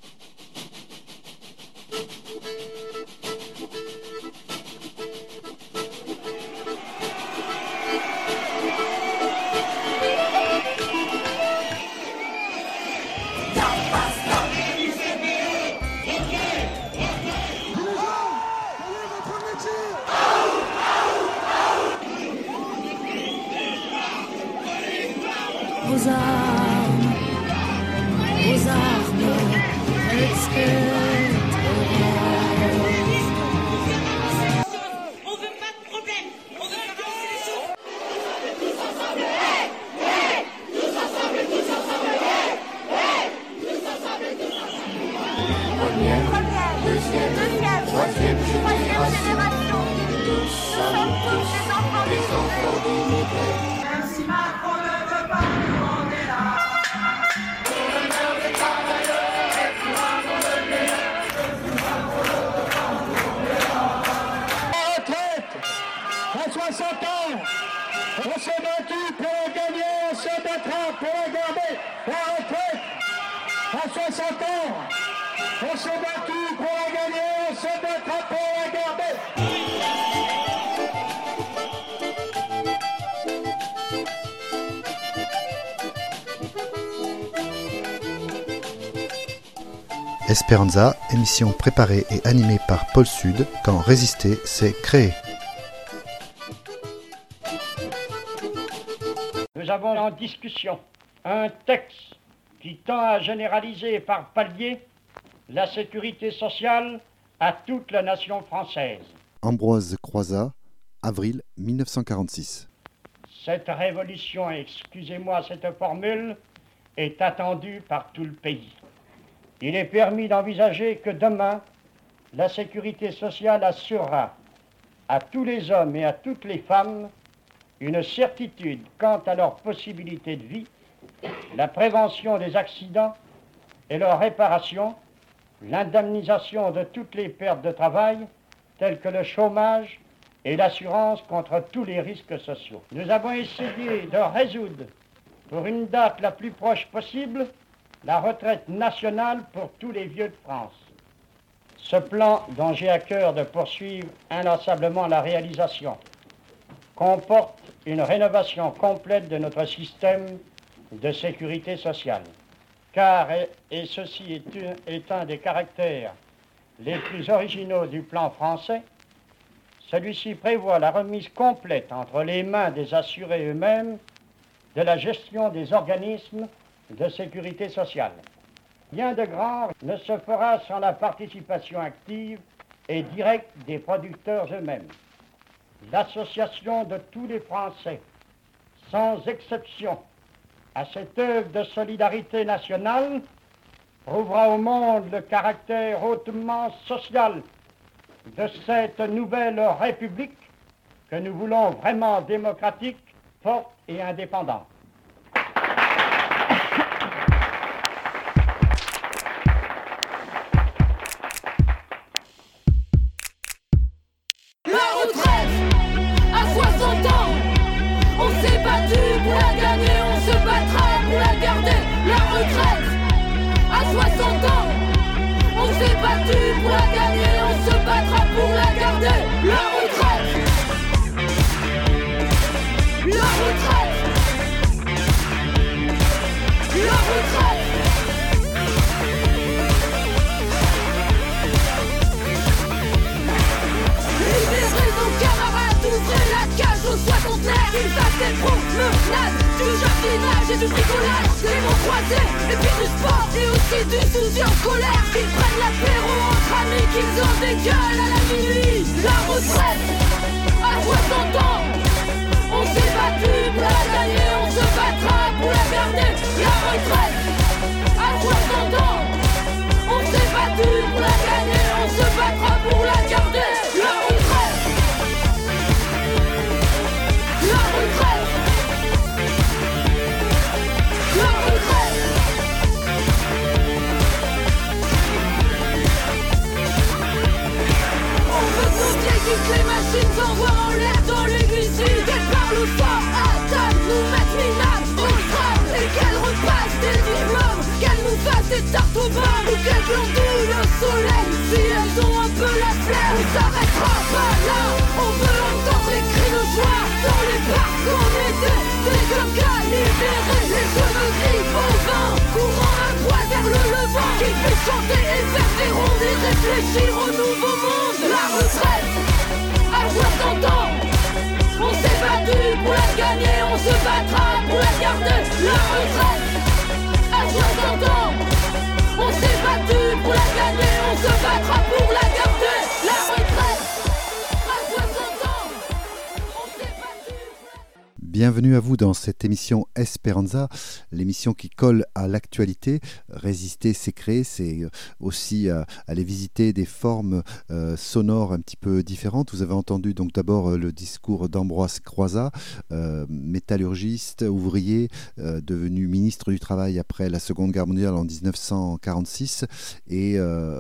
Aux armes, etc. On veut pas de problème, on veut avancer les choses. Tous ensemble, tous ensemble, tous ensemble, tous ensemble, tous ensemble. Première, deuxième, troisième génération. Nous sommes tous les enfants d'immigrés. Même si Macron ne veut pas, nous on est là. Pour le meilleur des travailleurs et pour un monde meilleur. La retraite à 60 ans, on s'est battu pour la gagner, on se battra pour la garder. La retraite à 60 ans, on s'est battu pour la gagner, on se battra pour la garder. Esperanza, émission préparée et animée par Paul Sud, quand Résister s'est créé. Nous avons en discussion un texte qui tend à généraliser par palier la sécurité sociale à toute la nation française. Ambroise Croizat, avril 1946. Cette révolution, excusez-moi cette formule, est attendue par tout le pays. Il est permis d'envisager que demain, la sécurité sociale assurera à tous les hommes et à toutes les femmes une certitude quant à leurs possibilités de vie, la prévention des accidents et leur réparation, l'indemnisation de toutes les pertes de travail, telles que le chômage et l'assurance contre tous les risques sociaux. Nous avons essayé de résoudre, pour une date la plus proche possible, la retraite nationale pour tous les vieux de France. Ce plan, dont j'ai à cœur de poursuivre inlassablement la réalisation, comporte une rénovation complète de notre système de sécurité sociale. Car, et ceci est un des caractères les plus originaux du plan français, celui-ci prévoit la remise complète entre les mains des assurés eux-mêmes de la gestion des organismes de sécurité sociale. Rien de grand ne se fera sans la participation active et directe des producteurs eux-mêmes. L'association de tous les Français, sans exception, à cette œuvre de solidarité nationale, prouvera au monde le caractère hautement social de cette nouvelle République que nous voulons vraiment démocratique, forte et indépendante. Et du bricolage, les mots croisés, et puis du sport, et aussi du souci en colère. Qu'ils prennent l'apéro entre amis, qu'ils ont des gueules à la minuit. La retraite, à 60 ans, on s'est battu pour la gagner, on se battra pour la garder. La retraite, à 60 ans, on s'est battu pour la gagner, on se battra pour la garder. La retraite, la retraite. Les machines s'envoient en l'air dans l'église. Qu'elles parlent fort à table, nous mettent minables au crâne. Et qu'elles repassent des diplômes, qu'elles nous fassent des tartes ondule le soleil. Si elles ont un peu la flemme, on s'arrêtera pas là. On veut entendre les cris de joie dans les parcs. On était des coquins libérés, les cheveux gris au vent, courant un poil vers le levant. Qu'ils puissent chanter et faire des rondes et réfléchir au nouveau monde. La retraite à 60 ans, on s'est battu pour la gagner, on se battra pour la garder. La retraite à 60 ans, on s'est battu pour la gagner, on se battra pour la garder. La retraite à 60 ans, on s'est battu pour la... Bienvenue à vous dans cette émission Esperanza, l'émission qui colle à l'actualité. Résister, c'est créer, c'est aussi aller visiter des formes sonores un petit peu différentes. Vous avez entendu donc d'abord le discours d'Ambroise Croizat, métallurgiste, ouvrier, devenu ministre du Travail après la Seconde Guerre mondiale en 1946 et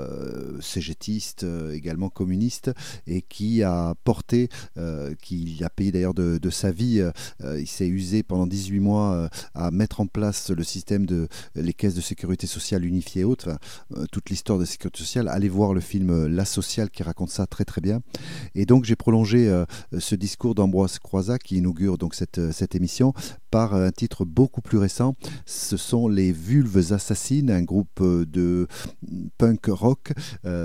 cégétiste, également communiste, et qui a porté, qui a payé d'ailleurs de sa vie. Il s'est usé pendant 18 mois à mettre en place le système de les caisses de sécurité sociale unifiées et autres, toute l'histoire de la sécurité sociale. Allez voir le film La Sociale qui raconte ça très très bien. Et donc j'ai prolongé ce discours d'Ambroise Croizat qui inaugure donc cette émission par un titre beaucoup plus récent. Ce sont les Vulves Assassines, un groupe de punk rock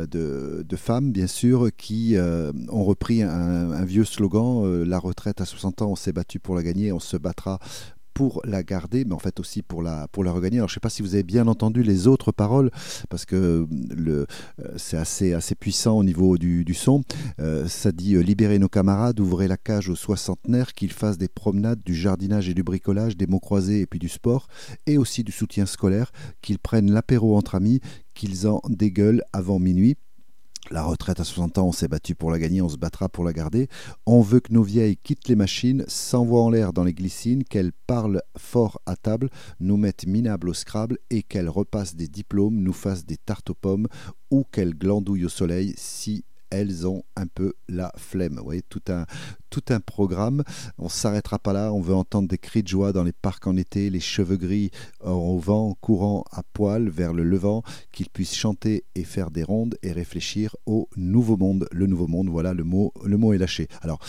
de femmes bien sûr qui ont repris un vieux slogan, la retraite à 60 ans, on s'est battu pour la gagner, on se battra pour la garder, mais en fait aussi pour la regagner. Alors je ne sais pas si vous avez bien entendu les autres paroles, parce que c'est assez puissant au niveau du son. Ça dit libérer nos camarades, ouvrez la cage aux soixantenaires, qu'ils fassent des promenades, du jardinage et du bricolage, des mots croisés et puis du sport, et aussi du soutien scolaire, qu'ils prennent l'apéro entre amis, qu'ils en dégueulent avant minuit. La retraite à 60 ans, on s'est battu pour la gagner, on se battra pour la garder. On veut que nos vieilles quittent les machines, s'envoient en l'air dans les glycines, qu'elles parlent fort à table, nous mettent minables au Scrabble et qu'elles repassent des diplômes, nous fassent des tartes aux pommes ou qu'elles glandouillent au soleil si elles ont un peu la flemme. Vous voyez, tout un programme. On ne s'arrêtera pas là. On veut entendre des cris de joie dans les parcs en été, les cheveux gris au vent, courant à poil vers le levant, qu'ils puissent chanter et faire des rondes et réfléchir au nouveau monde. Le nouveau monde, voilà, le mot est lâché. Alors,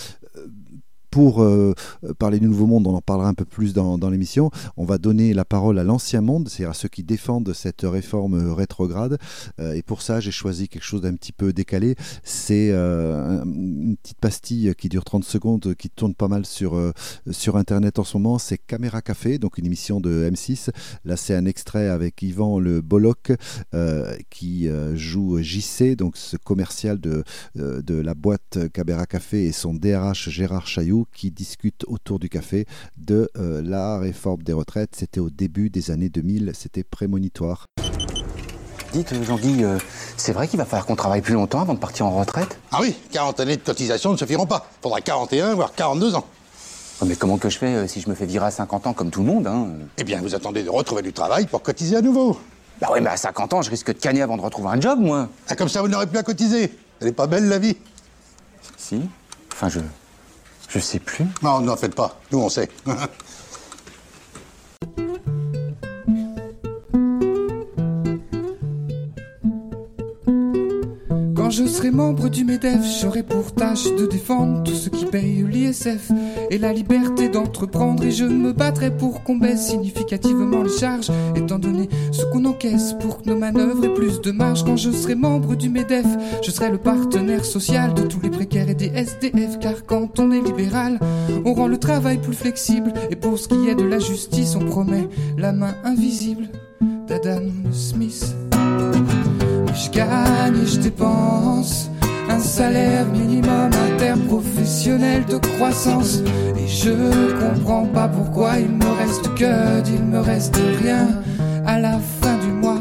pour parler du Nouveau Monde, on en parlera un peu plus dans l'émission. On va donner la parole à l'Ancien Monde, c'est-à-dire à ceux qui défendent cette réforme rétrograde. Et pour ça, j'ai choisi quelque chose d'un petit peu décalé. C'est une petite pastille qui dure 30 secondes, qui tourne pas mal sur Internet en ce moment. C'est Caméra Café, donc une émission de M6. Là, c'est un extrait avec Yvan Le Bolloc qui joue JC, donc ce commercial de la boîte Caméra Café, et son DRH Gérard Chailloux, qui discutent autour du café de la réforme des retraites. C'était au début des années 2000, c'était prémonitoire. Dites Jean-Guy, c'est vrai qu'il va falloir qu'on travaille plus longtemps avant de partir en retraite? Ah oui, 40 années de cotisation ne suffiront pas. Faudra 41, voire 42 ans. Oh, mais comment que je fais si je me fais virer à 50 ans comme tout le monde Eh bien, vous attendez de retrouver du travail pour cotiser à nouveau. Bah oui, mais à 50 ans, je risque de canner avant de retrouver un job, moi. Ah, comme ça, vous n'aurez plus à cotiser. Elle est pas belle, la vie? Si. Enfin, je sais plus. Non, n'en faites pas. Nous, on sait. Quand je serai membre du MEDEF, j'aurai pour tâche de défendre tous ceux qui payent l'ISF et la liberté d'entreprendre, et je me battrai pour qu'on baisse significativement les charges, étant donné ce qu'on encaisse, pour que nos manœuvres aient plus de marge. Quand je serai membre du MEDEF, je serai le partenaire social de tous les précaires et des SDF, car quand on est libéral, on rend le travail plus flexible, et pour ce qui est de la justice, on promet la main invisible d'Adam Smith. Je gagne et je dépense un salaire minimum interprofessionnel de croissance, et je comprends pas pourquoi il me reste que il me reste rien à la fin du mois.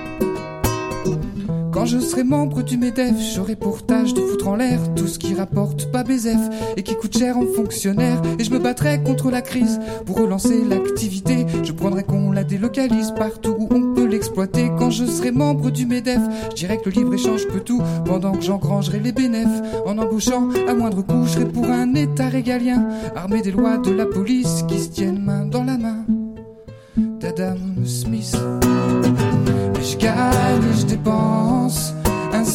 Quand je serai membre du MEDEF, j'aurai pour tâche de foutre en l'air tout ce qui rapporte pas BZF et qui coûte cher en fonctionnaires, et je me battrai contre la crise pour relancer l'activité. Je prendrai qu'on la délocalise partout où on peut l'exploiter. Quand je serai membre du MEDEF, je dirais que le libre-échange peut tout, pendant que j'engrangerai les bénéfices en embauchant à moindre coût. Je serai pour un état régalien armé des lois de la police qui se tiennent main dans la main d'Adam Smith. Mais je gagne et je dépense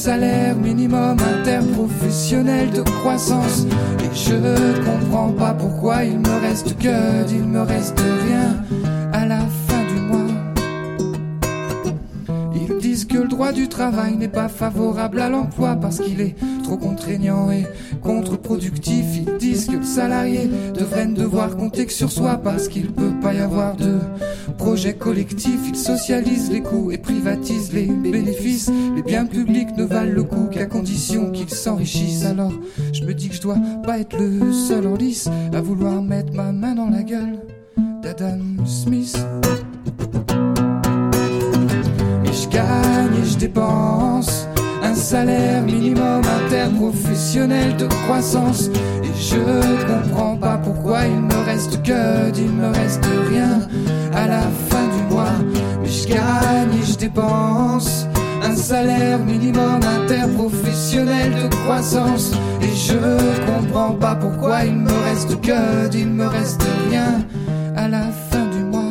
salaire minimum interprofessionnel de croissance. Et je comprends pas pourquoi il me reste que, il me reste rien à la fin du mois. Ils disent que le droit du travail n'est pas favorable à l'emploi parce qu'il est trop contraignant et contre-productif. Ils disent que le salarié devrait ne devoir compter que sur soi parce qu'il peut pas y avoir de projet collectif. Ils socialisent les coûts et privatisent les bénéfices. Les biens publics ne valent le coup qu'à condition qu'ils s'enrichissent. Alors je me dis que je dois pas être le seul en lice à vouloir mettre ma main dans la gueule d'Adam Smith. Je gagne et je dépense un salaire minimum interprofessionnel de croissance. Et je comprends pas pourquoi il me reste que, il me reste rien à la fin du mois. Mais je gagne et je dépense un salaire minimum interprofessionnel de croissance. Et je comprends pas pourquoi il me reste que, il me reste rien à la fin du mois.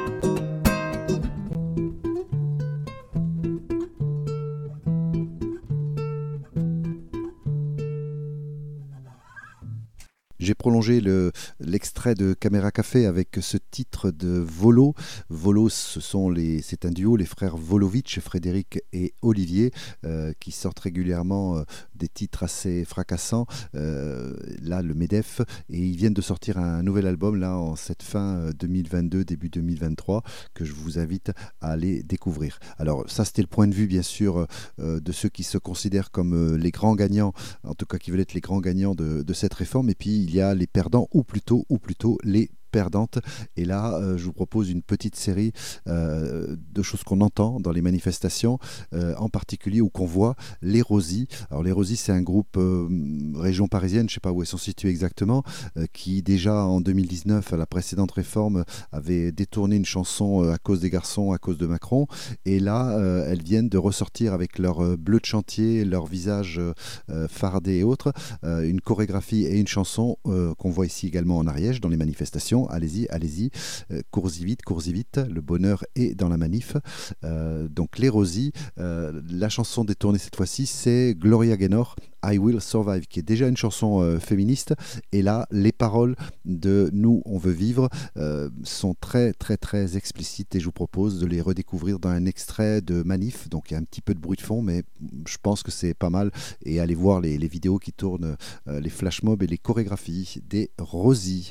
J'ai prolongé l'extrait de Caméra Café avec ce titre de Volo. Volo, c'est un duo, les frères Volovitch, Frédéric et Olivier, qui sortent régulièrement des titres assez fracassants. Là, le MEDEF, et ils viennent de sortir un nouvel album là en cette fin 2022, début 2023, que je vous invite à aller découvrir. Alors ça, c'était le point de vue bien sûr de ceux qui se considèrent comme les grands gagnants, en tout cas qui veulent être les grands gagnants de cette réforme. Et puis il y a les perdants ou plutôt les perdantes. Et là, je vous propose une petite série de choses qu'on entend dans les manifestations, en particulier ou qu'on voit, les Rosies. Alors les Rosies, c'est un groupe région parisienne, je ne sais pas où elles sont situées exactement, qui déjà en 2019, à la précédente réforme, avait détourné une chanson à cause des garçons, à cause de Macron. Et là, elles viennent de ressortir avec leur bleu de chantier, leur visage fardé et autres, une chorégraphie et une chanson qu'on voit ici également en Ariège dans les manifestations. Allez-y, cours-y vite, le bonheur est dans la manif. Donc les Rosies, la chanson détournée cette fois-ci, c'est Gloria Gaynor, I Will Survive, qui est déjà une chanson féministe. Et là, les paroles de Nous, on veut vivre sont très, très, très explicites et je vous propose de les redécouvrir dans un extrait de Manif. Donc il y a un petit peu de bruit de fond, mais je pense que c'est pas mal. Et allez voir les vidéos qui tournent, les flash mobs et les chorégraphies des Rosies.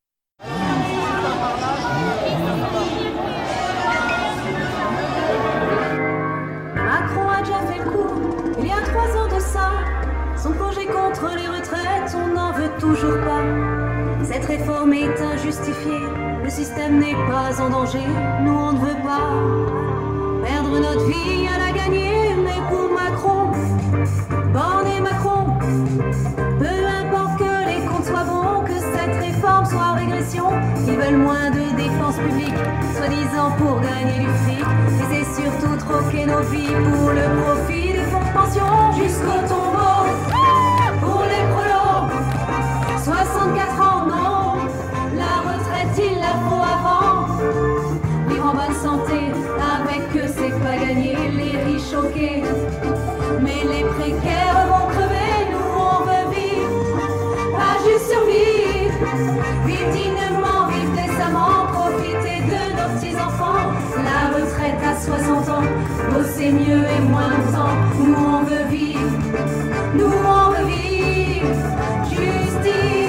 Macron a déjà fait le coup, il y a 3 ans de ça. Son projet contre les retraites, on n'en veut toujours pas. Cette réforme est injustifiée, le système n'est pas en danger, nous on ne veut pas perdre notre vie à la gagner. Mais pour Macron, Borne et Macron, peu importe que les comptes soient bons, que cette réforme soit en régression, ils veulent moins de dépenses publiques, soi-disant pour gagner du fric. Et c'est surtout troquer nos vies pour le profit des fonds de pension jusqu'au tombeau. Pour les prolos, 64 ans, non, la retraite il la faut avant. Vivre en bonne santé, avec que c'est pas gagné, les riches choqués. Mais les précaires vont crever, nous on veut vivre, pas juste survivre. Vivre dignement, vivre décemment, profiter de nos petits-enfants. La retraite à 60 ans, bosser mieux et moins longtemps. Nous on veut vivre, nous on veut vivre, justice.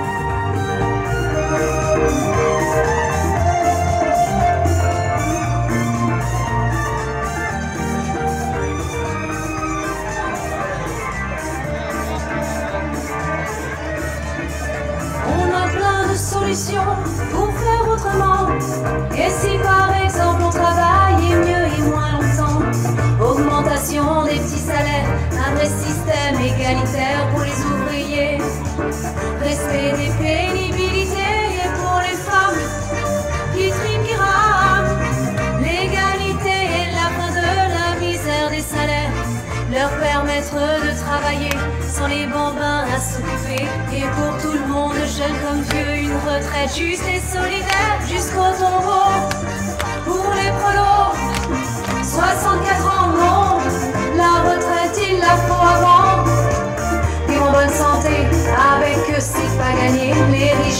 Pour faire autrement. Et si par exemple on travaille mieux et moins longtemps, augmentation des petits salaires, un vrai système égalitaire pour les ouvriers, respect des pénibilités et pour les femmes qui triment, qui rament, l'égalité et la fin de la misère des salaires, leur permettre de travailler sans les bambins à s'occuper. Et pour tout le monde, jeune comme vieux, une retraite juste et solidaire jusqu'au tombeau. Pour les prolos, 64 ans, non, la retraite il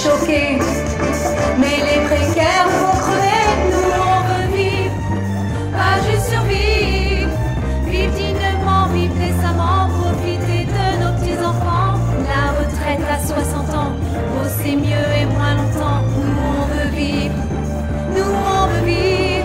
choqués. Mais les précaires vont crever, nous on veut vivre, pas juste survivre. Vivre dignement, vivre décemment, profiter de nos petits-enfants. La retraite à 60 ans, bosser mieux et moins longtemps. Nous on veut vivre, nous on veut vivre.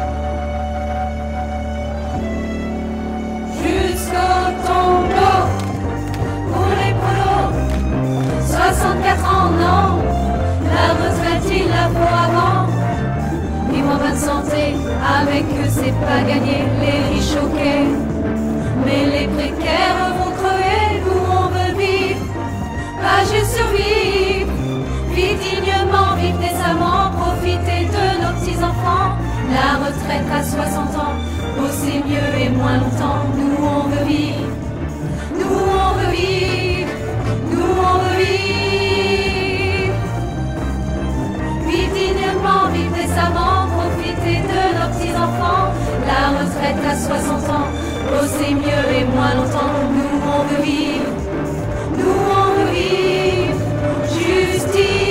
Jusqu'au tombeau, pour les polos, 64 ans, non. La retraite, il la faut avant. Vivre en bonne santé, avec eux c'est pas gagné. Les riches choqués, mais les précaires vont crever. Nous on veut vivre, pas juste survivre. Vivre dignement, vivre décemment, profiter de nos petits-enfants. La retraite à 60 ans, bosser mieux et moins longtemps. Nous on veut vivre, nous on veut vivre, nous on veut vivre. Vivre dignement, vivre décemment, profiter de nos petits-enfants. La retraite à 60 ans, bosser mieux et moins longtemps. Nous on veut vivre, nous on veut vivre. Justice.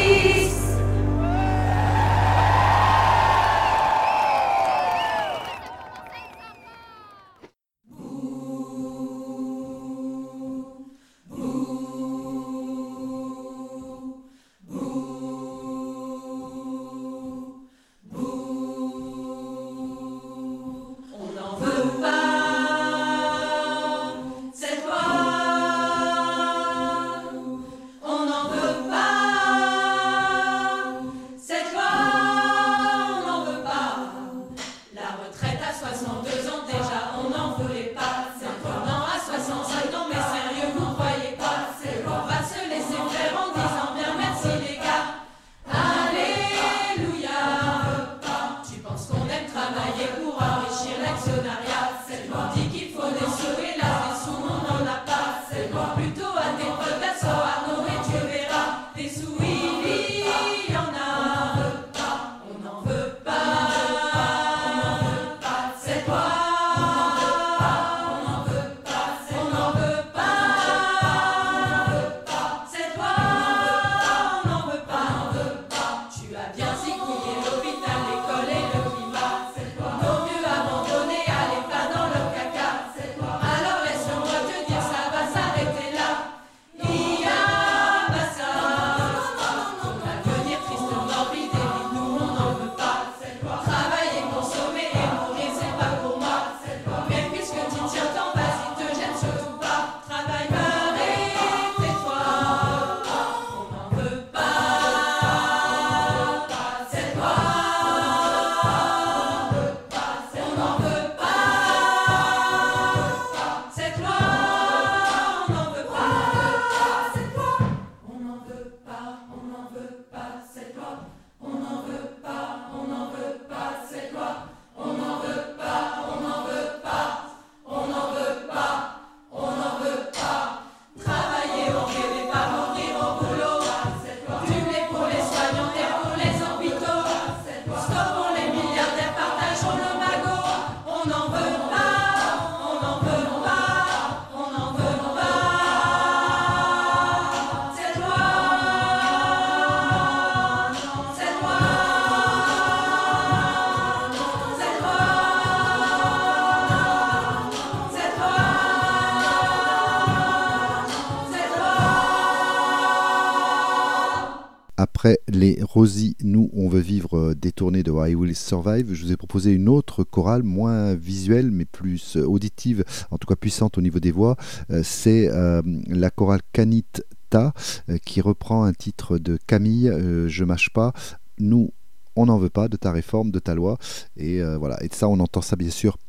Après les Rosie, nous, on veut vivre détourné de I Will Survive, je vous ai proposé une autre chorale, moins visuelle, mais plus auditive, en tout cas puissante au niveau des voix. C'est la chorale Kanita, qui reprend un titre de Camille, Je mâche pas. Nous, on n'en veut pas de ta réforme, de ta loi. Et voilà. Et ça, on entend ça bien sûr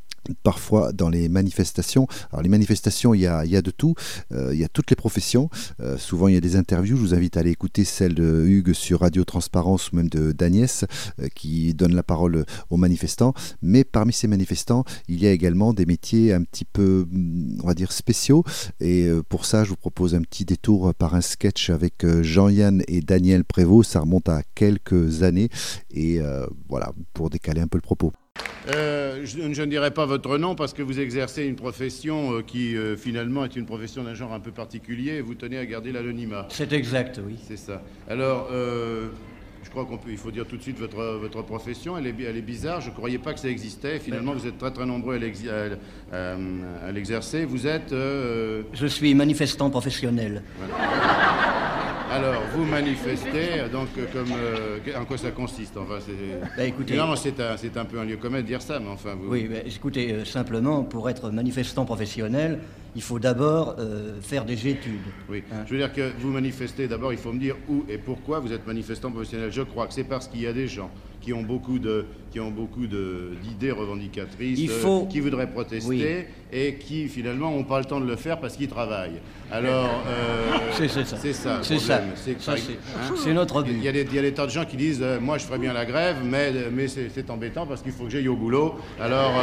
parfois dans les manifestations. Alors les manifestations, il y a de tout, il y a toutes les professions, souvent il y a des interviews, je vous invite à aller écouter celle de Hugues sur Radio Transparence ou même d'Agnès qui donne la parole aux manifestants, mais parmi ces manifestants il y a également des métiers un petit peu, on va dire, spéciaux, et pour ça je vous propose un petit détour par un sketch avec Jean-Yann et Daniel Prévost. Ça remonte à quelques années et voilà, pour décaler un peu le propos. Je ne dirai pas votre nom parce que vous exercez une profession qui finalement est une profession d'un genre un peu particulier et vous tenez à garder l'anonymat. C'est exact, oui. C'est ça. Alors, je crois il faut dire tout de suite votre profession, elle est bizarre, je ne croyais pas que ça existait. Finalement, vous êtes très très nombreux à l'exercer. Vous êtes... Je suis manifestant professionnel. Voilà. Alors, vous manifestez, donc, en quoi ça consiste? Enfin, écoutez... Non, c'est un peu un lieu commun de dire ça, mais enfin... Oui, écoutez, simplement, pour être manifestant professionnel, il faut d'abord faire des études. Oui, je veux dire que vous manifestez, d'abord, il faut me dire où et pourquoi vous êtes manifestant professionnel. Je crois que c'est parce qu'il y a des gens qui ont beaucoup d'idées revendicatrices, qui voudraient protester et qui, finalement, n'ont pas le temps de le faire parce qu'ils travaillent. Alors, c'est ça. C'est ça. C'est notre but. Il y a des tas de gens qui disent moi, je ferais bien la grève, mais c'est embêtant parce qu'il faut que j'aille au boulot. Alors,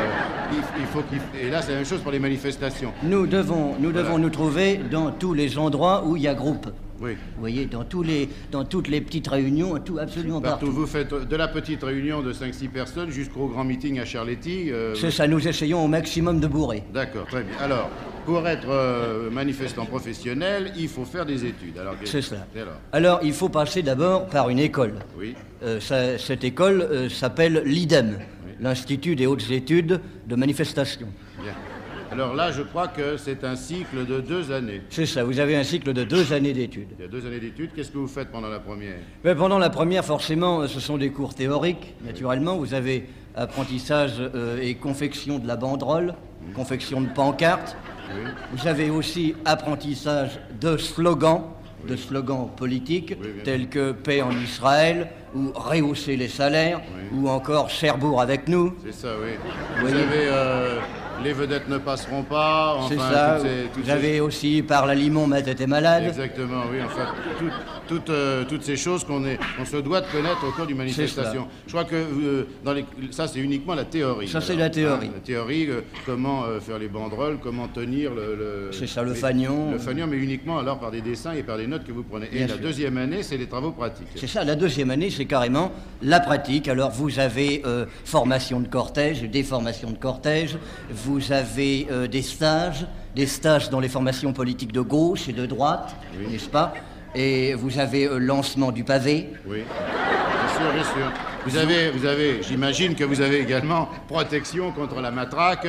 et là, c'est la même chose pour les manifestations. Nous devons nous trouver dans tous les endroits où il y a groupe. Oui. Vous voyez, dans toutes les petites réunions, absolument partout. Vous faites de la petite réunion de 5-6 personnes jusqu'au grand meeting à Charletti. C'est ça, nous essayons au maximum de bourrer. D'accord, très bien. Alors, pour être manifestant professionnel, il faut faire des études. C'est ça. Alors, il faut passer d'abord par une école. Oui. Cette école s'appelle l'IDEM, l'Institut des hautes études de manifestation. Bien. Alors là, je crois que c'est un cycle de 2 années. C'est ça, vous avez un cycle de 2 années d'études. Il y a 2 années d'études. Qu'est-ce que vous faites pendant la première? Pendant la première, forcément, ce sont des cours théoriques, naturellement. Vous avez apprentissage et confection de la banderole, confection de pancartes. Oui. Vous avez aussi apprentissage de slogans, de slogans politiques, tels que paix en Israël, ou rehausser les salaires, ou encore Cherbourg avec nous. C'est ça, oui. Vous avez les vedettes ne passeront pas. Enfin, c'est ça. Vous avez aussi par la Limon, Matt était malade. Exactement, oui. Enfin, toutes ces choses qu'on se doit de connaître au cours d'une manifestation. Je crois que ça, c'est uniquement la théorie. Ça, c'est la théorie. La théorie, comment faire les banderoles, comment tenir c'est ça, le fanion. Le fanion, mais uniquement alors par des dessins et par des notes que vous prenez. Et la deuxième année, c'est les travaux pratiques. C'est ça, la deuxième année, c'est carrément la pratique. Alors, vous avez formation de cortège, déformation de cortège, vous avez des stages dans les formations politiques de gauche et de droite, n'est-ce pas? Et vous avez lancement du pavé. Oui, bien sûr. Vous avez, j'imagine que vous avez également protection contre la matraque.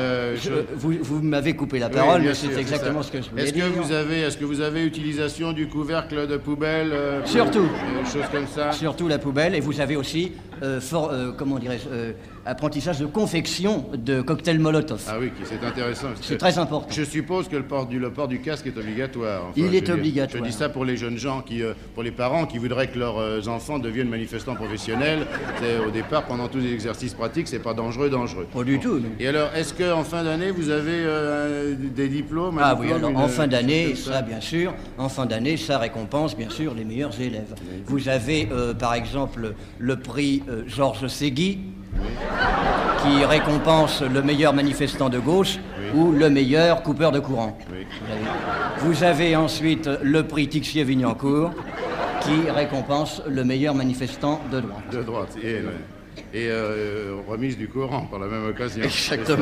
Vous m'avez coupé la parole, mais c'est exactement ce que je voulais dire. Est-ce que vous avez utilisation du couvercle de poubelle Surtout. Choses comme ça. Surtout la poubelle, et vous avez aussi, comment dirais-je, apprentissage de confection de cocktails Molotov. Ah oui, c'est intéressant. C'est très important. Je suppose que le port du casque est obligatoire. Enfin, il est obligatoire. Je dis ça pour les jeunes gens, pour les parents qui voudraient que leurs enfants deviennent manifestants professionnels. Au départ, pendant tous les exercices pratiques, c'est pas dangereux. Pas du tout. Non. Et alors, est-ce qu'en fin d'année, vous avez des diplômes? Ah oui, alors en fin d'année, ça bien sûr, en fin d'année, ça récompense bien sûr les meilleurs élèves. Oui. Vous avez par exemple le prix Georges Ségui, qui récompense le meilleur manifestant de gauche ou le meilleur coupeur de courant. Oui. Vous avez ensuite le prix Tixier-Vignancourt, qui récompense le meilleur manifestant de droite. De droite, et remise du courant par la même occasion. Exactement.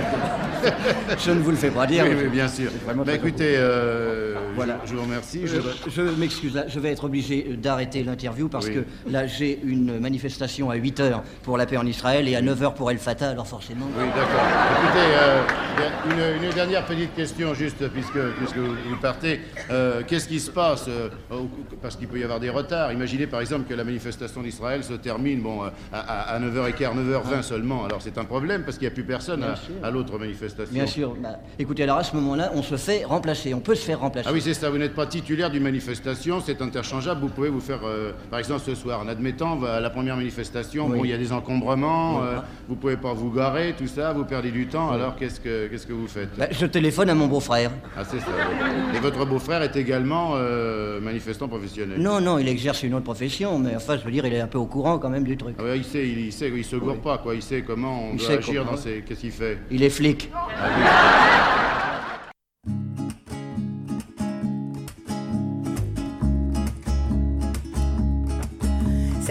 Je ne vous le fais pas dire. Oui, bien sûr. Écoutez, voilà. Je vous remercie. Je m'excuse, là, je vais être obligé d'arrêter l'interview parce que là, j'ai une manifestation à 8h pour la paix en Israël et à 9h pour El Fatah, alors forcément... Oui, d'accord. Écoutez, une dernière petite question, juste, puisque vous partez. Qu'est-ce qui se passe parce qu'il peut y avoir des retards. Imaginez, par exemple, que la manifestation d'Israël se termine à 9h15, 9h20 seulement. Alors, c'est un problème parce qu'il n'y a plus personne à l'autre manifestation. Bien sûr. Écoutez, alors à ce moment-là, on se fait remplacer. On peut se faire remplacer. Ah oui, c'est ça. Vous n'êtes pas titulaire d'une manifestation, c'est interchangeable. Vous pouvez vous faire, par exemple, ce soir, en admettant à la première manifestation, bon, il y a des encombrements, vous pouvez pas vous garer, tout ça, vous perdez du temps. Alors, qu'est-ce que vous faites? Je téléphone à mon beau-frère. Ah, c'est ça. Et votre beau-frère est également manifestant professionnel? Non, il exerce une autre profession, mais enfin, je veux dire, il est un peu au courant quand même du truc. Ah ouais, il se gourre pas, quoi. Il sait comment on doit agir dans ses... Qu'est-ce qu'il fait? Il est flic. Ah, oui.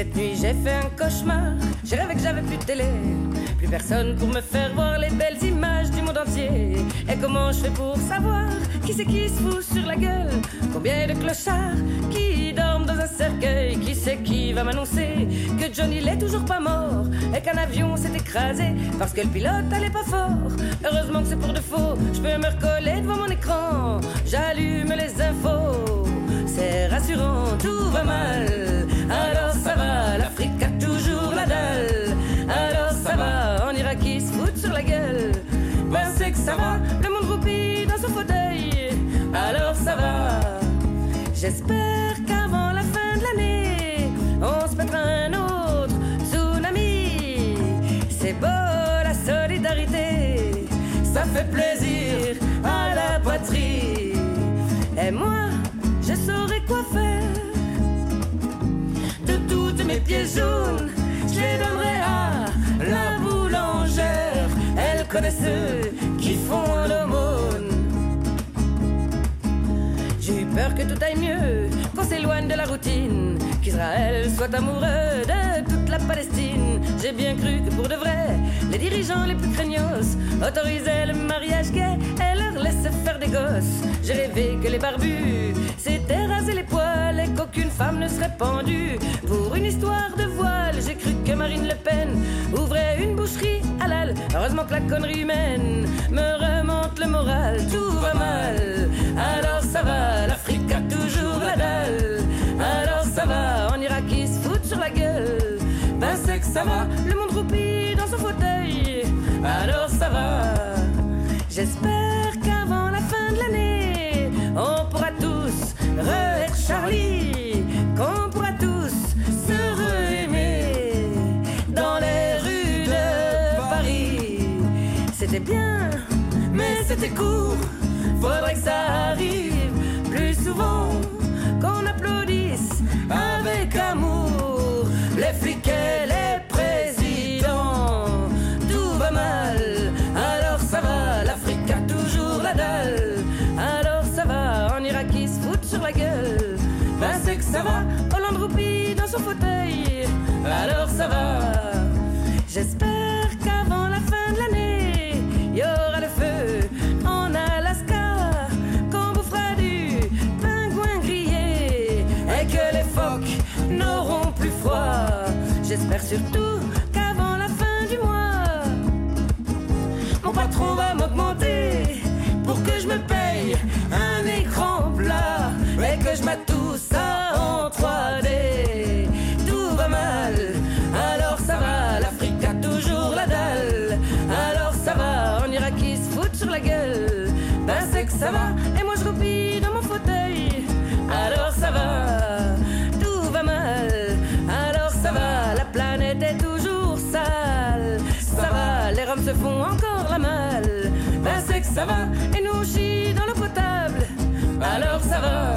Cette nuit j'ai fait un cauchemar, j'ai rêvé que j'avais plus de télé, plus personne pour me faire voir les belles images du monde entier. Et comment je fais pour savoir qui c'est qui se fout sur la gueule? Combien de clochards qui dorment dans un cercueil? Qui c'est qui va m'annoncer que Johnny il est toujours pas mort et qu'un avion s'est écrasé parce que le pilote allait pas fort? Heureusement que c'est pour de faux, je peux me recoller devant mon écran, j'allume les infos, c'est rassurant, tout va mal. Alors ça va, l'Afrique a toujours la dalle. Alors ça va, en Irak ils se foutent sur la gueule. Ben c'est que ça va, le monde roupille dans son fauteuil. Alors ça va, j'espère qu'avant la fin de l'année on se mettra un autre tsunami. C'est beau la solidarité, ça fait plaisir à la patrie. Et moi, je saurais quoi faire de toutes mes pieds jaunes. Je les donnerai à la boulangère, elle connaît ceux qui font l'aumône. J'ai eu peur que tout aille mieux, qu'on s'éloigne de la routine, qu'Israël soit amoureux de toute la Palestine. J'ai bien cru que pour de vrai, les dirigeants les plus craignos autorisaient le mariage gay et leur laissaient faire des gosses. J'ai rêvé que les barbus s'étaient rasés les poils et qu'aucune femme ne serait pendue pour une histoire de voile. J'ai cru que Marine Le Pen ouvrait une boucherie halal. Heureusement que la connerie humaine me remonte le moral. Tout va mal, alors ça va, l'Afrique a toujours la dalle. Alors ça va, en Irak ils se foutent sur la gueule. Ben c'est que ça va, le monde roupille dans son fauteuil. Alors ça va, j'espère qu'avant la fin de l'année on pourra tous re-être Charlie, qu'on pourra tous se re-aimer dans les rues de Paris. C'était bien, mais c'était court, faudrait que ça arrive plus souvent, qu'on applaudisse avec amour les flics et les présidents. Tout va mal, alors ça va, l'Afrique a toujours la dalle. Alors ça va, en Irak ils se foutent sur la gueule. Ben c'est que ça va, Hollande roupille dans son fauteuil. Alors ça va, j'espère qu'avant la fin de l'année il y aura le feu en Alaska, qu'on bouffera du pingouin grillé et que les phoques n'auront plus froid. J'espère surtout qu'avant la fin du mois mon patron va m'augmenter pour que je me paye un écran plat et que je mette tout ça en 3D. Tout va mal, alors ça va, l'Afrique a toujours la dalle. Alors ça va, en Irak ils se foutent sur la gueule. Ben c'est que ça va, et moi je roupille dans mon fauteuil. Alors ça va, tout va mal. Alors ça va, la planète est toujours sale. Ça va, les Roms se font encore la malle. Ben c'est que ça va, et nous on chie dans l'eau potable. Alors ça va.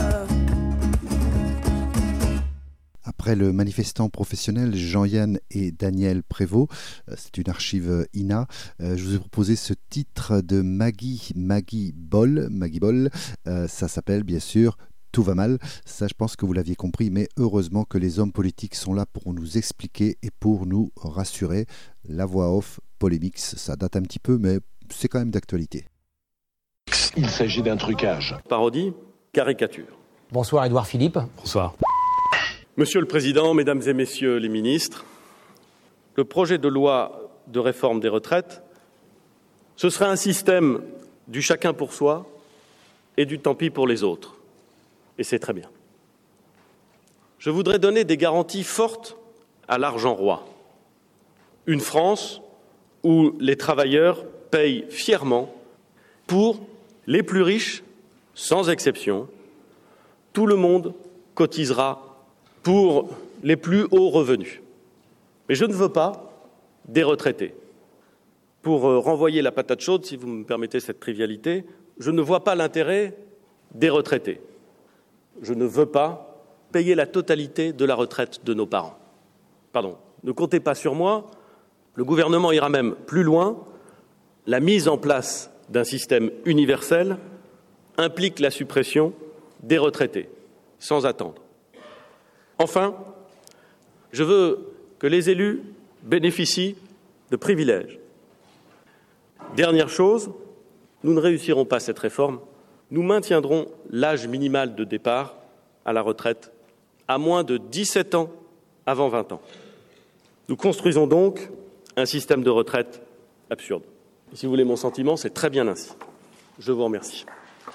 Après le manifestant professionnel Jean-Yann et Daniel Prévost, c'est une archive INA, je vous ai proposé ce titre de Maggie Boll, ça s'appelle bien sûr Tout va mal. Ça, je pense que vous l'aviez compris, mais heureusement que les hommes politiques sont là pour nous expliquer et pour nous rassurer. La voix off, Polémix, ça date un petit peu, mais c'est quand même d'actualité. Il s'agit d'un trucage. Parodie, caricature. Bonsoir Édouard Philippe. Bonsoir. Monsieur le Président, Mesdames et Messieurs les ministres, le projet de loi de réforme des retraites, ce serait un système du chacun pour soi et du tant pis pour les autres. Et c'est très bien. Je voudrais donner des garanties fortes à l'argent roi. Une France où les travailleurs payent fièrement pour les plus riches, sans exception. Tout le monde cotisera pour les plus hauts revenus. Mais je ne veux pas des retraités. Pour renvoyer la patate chaude, si vous me permettez cette trivialité, je ne vois pas l'intérêt des retraités. Je ne veux pas payer la totalité de la retraite de nos parents. Pardon, ne comptez pas sur moi, le gouvernement ira même plus loin. La mise en place d'un système universel implique la suppression des retraités, sans attendre. Enfin, Je veux que les élus bénéficient de privilèges. Dernière chose, nous ne réussirons pas cette réforme. Nous maintiendrons l'âge minimal de départ à la retraite à moins de 17 ans avant 20 ans. Nous construisons donc un système de retraite absurde. Et si vous voulez mon sentiment, c'est très bien ainsi. Je vous remercie.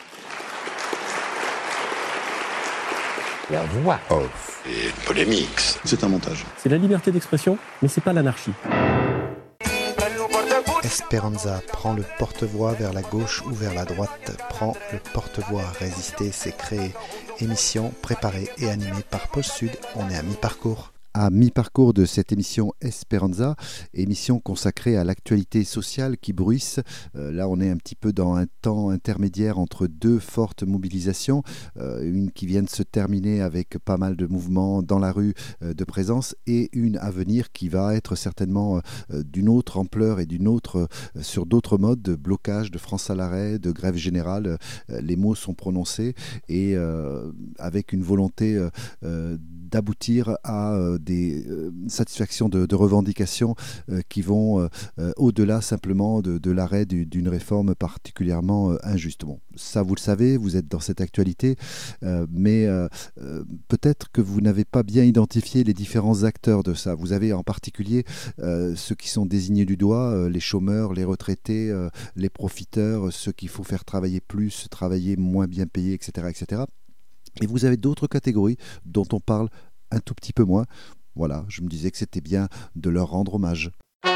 La voix off. Et une polémique. C'est un montage. C'est la liberté d'expression, mais c'est pas l'anarchie. Esperanza prend le porte-voix vers la gauche ou vers la droite. Prend le porte-voix. Résister, c'est créer. Émission préparée et animée par Pôle Sud. On est à mi-parcours. À mi-parcours de cette émission Esperanza, émission consacrée à l'actualité sociale qui bruisse. Là, on est un petit peu dans un temps intermédiaire entre deux fortes mobilisations, une qui vient de se terminer avec pas mal de mouvements dans la rue de présence, et une à venir qui va être certainement d'une autre ampleur et sur d'autres modes de blocage, de France à l'arrêt, de grève générale. Les mots sont prononcés et avec une volonté d'aboutir à des satisfactions de revendications qui vont au-delà simplement de l'arrêt d'une réforme particulièrement injuste. Bon, ça vous le savez, vous êtes dans cette actualité, mais peut-être que vous n'avez pas bien identifié les différents acteurs de ça. Vous avez en particulier ceux qui sont désignés du doigt, les chômeurs, les retraités, les profiteurs, ceux qu'il faut faire travailler plus, travailler moins bien payés, etc., etc. Et vous avez d'autres catégories dont on parle un tout petit peu moins. Voilà, je me disais que c'était bien de leur rendre hommage.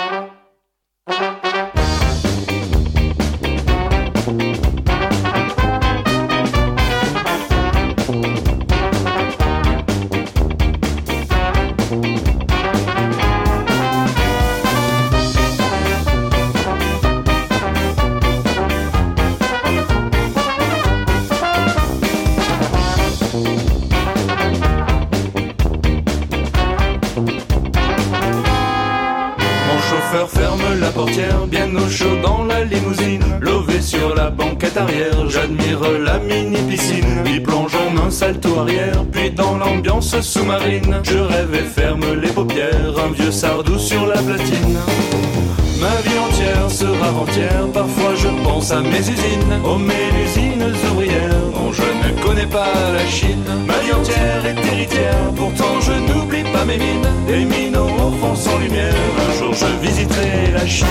Ferme la portière, bien au chaud dans la limousine. Lové sur la banquette arrière, j'admire la mini-piscine. Il plonge en un salto arrière, puis dans l'ambiance sous-marine. Je rêve et ferme les paupières, un vieux sardou sur la platine. Ma vie entière sera entière, parfois je pense à mes usines. Oh mes usines ouvrières, non je ne connais pas la Chine. Ma vie entière est héritière, pourtant je n'oublie pas mes mines. Des minots au fond sans lumière, un jour je visiterai la Chine.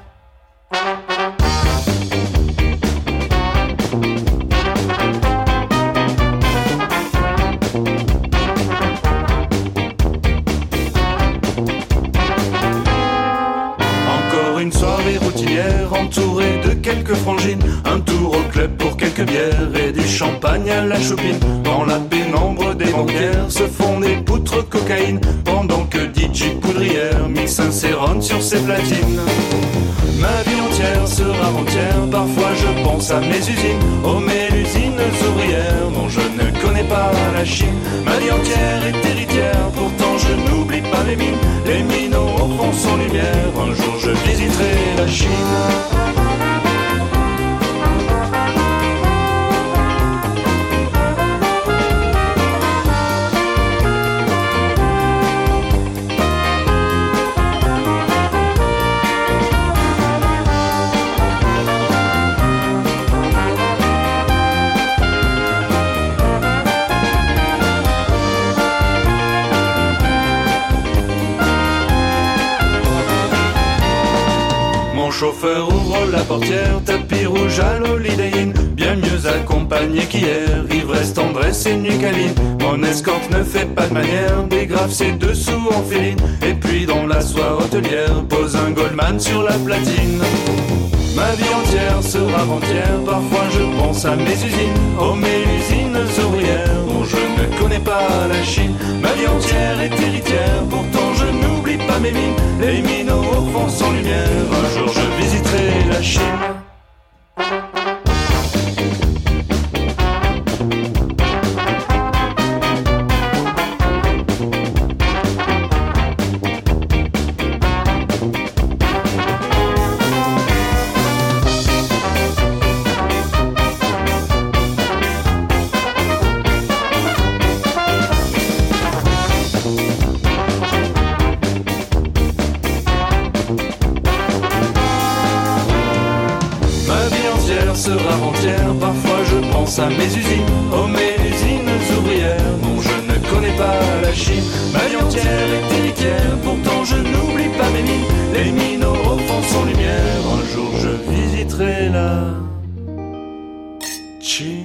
Entouré de quelques frangines, un tour au club pour quelques bières et du champagne à la chopine. Dans la pénombre des banquières se font des poutres cocaïne, pendant que DJ Poudrière mixe un cérone sur ses platines. Ma vie entière sera entière, parfois je pense à mes usines. Oh mes usines ouvrières, non je ne connais pas la Chine. Ma vie entière est héritière, pourtant je n'oublie pas mes mines. Les minots au fond sans lumière, un jour je visiterai la Chine. Chauffeur ouvre la portière, tapis rouge à l'Holiday Inn. Bien mieux accompagné qu'hier, ivresse, tendresse et nuit câline. Mon escorte ne fait pas de manière, dégrave ses dessous en féline. Et puis dans la soie hôtelière, pose un Goldman sur la platine. Ma vie entière sera entière, parfois je pense à mes usines. Oh mes usines ouvrières, dont je ne connais pas la Chine. Ma vie entière est héritière, pourtant je n'oublie pas mes mines. Les minots au fond sans lumière, un jour je visiterai la Chine. hier sera avant-hier. Parfois je pense à mes usines, oh mes usines ouvrières. Non, je ne connais pas la Chine, ma vie entière est héritière. Pourtant je n'oublie pas mes mines, les mines au fond sans lumière. Un jour je visiterai la Chine.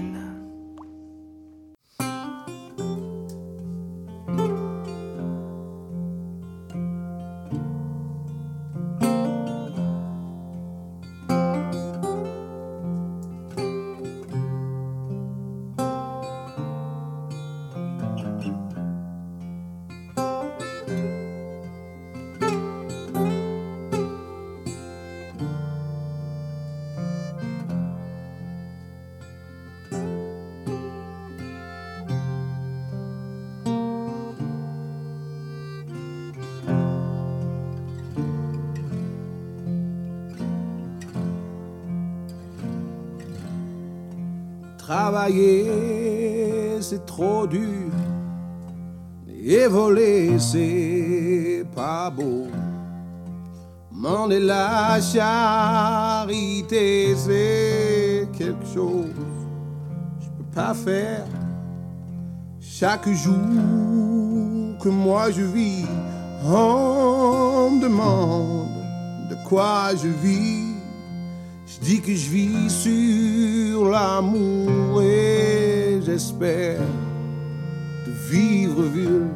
Travailler, c'est trop dur, et voler, c'est pas beau. Mander la charité, c'est quelque chose je peux pas faire. Chaque jour que moi je vis, on me demande de quoi je vis. Je dis que je vis sur l'amour et j'espère de vivre vieux.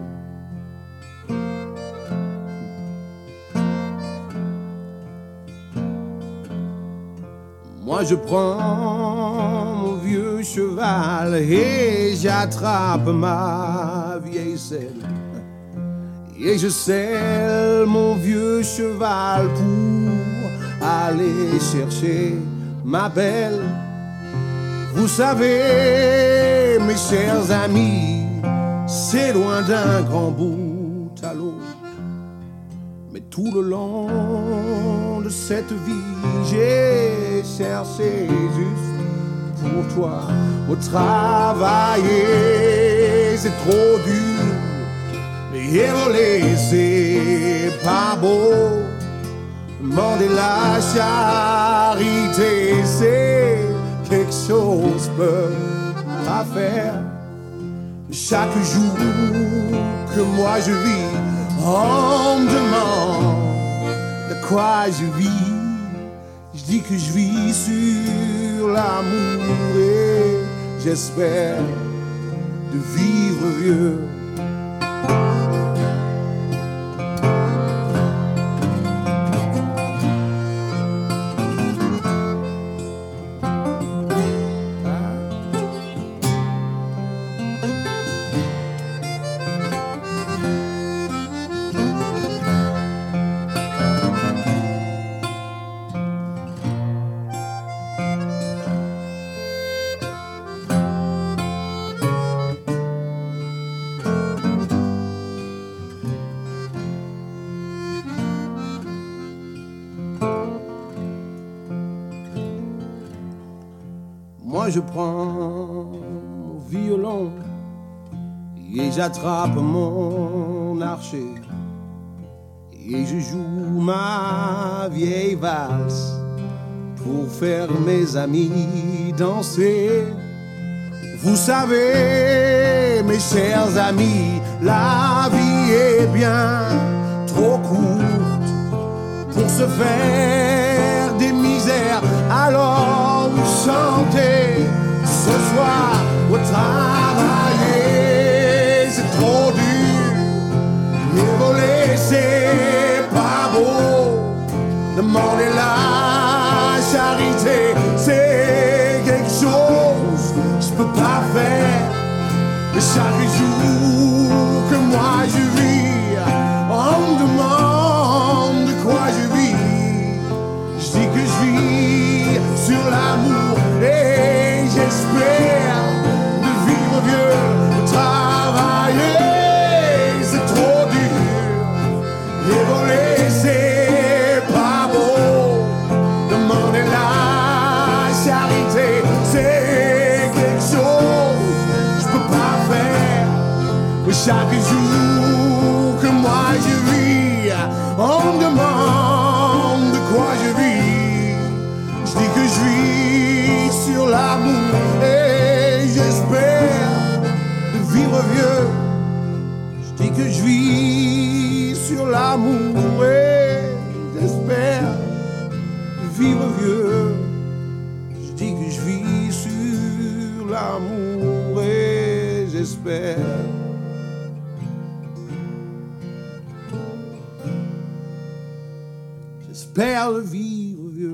Moi je prends mon vieux cheval et j'attrape ma vieille selle. Et je selle mon vieux cheval pour aller chercher ma belle. Vous savez, mes chers amis, c'est loin d'un grand bout à l'autre. Mais tout le long de cette vie, j'ai cherché juste pour toi. Au travailler, c'est trop dur. Et voler, c'est pas beau. Demander la charité, c'est quelque chose que je peux pas faire. Chaque jour que moi je vis, on me demande de quoi je vis. Je dis que je vis sur l'amour et j'espère de vivre vieux. Je prends mon violon et j'attrape mon archer et je joue ma vieille valse pour faire mes amis danser. Vous savez, mes chers amis, la vie est bien trop courte pour se faire des misères. Alors chantez ce soir au travailler, c'est trop dur. Et voler, c'est pas beau. Demander la charité, c'est quelque chose je peux pas faire. Mais chaque jour que moi je vis, on me demande de quoi je vis. Je dis que je vis sur l'amour et j'espère de vivre vieux. Travailler, c'est trop dur. Et voler, c'est pas beau. Demander la charité, c'est quelque chose je peux pas faire. Mais chaque jour que moi je vis, on me demande de quoi je vis. Je dis que je vis l'amour et j'espère vivre vieux. Je dis que je vis sur l'amour et j'espère. J'espère le vivre vieux.